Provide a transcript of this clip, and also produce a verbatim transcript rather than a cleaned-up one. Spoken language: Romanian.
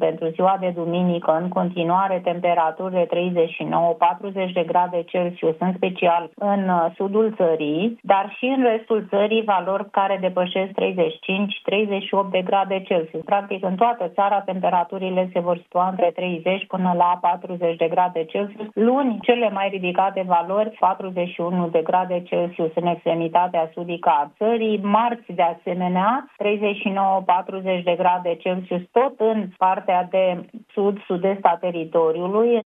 pentru ziua de duminică, în continuare temperaturi de treizeci și nouă patruzeci de grade Celsius, în special în sudul țării, dar și în restul țării valori care depășesc treizeci și cinci treizeci și opt de grade Celsius. Practic, în toată țara temperaturile se vor situa între treizeci până la patruzeci de grade Celsius. Luni, cele mai ridicate valori, patruzeci și unu de grade Celsius în extremitatea sudică a țării. Marți, de asemenea, treizeci și nouă patruzeci de grade Celsius tot în partea de sud-sud-est a teritoriului.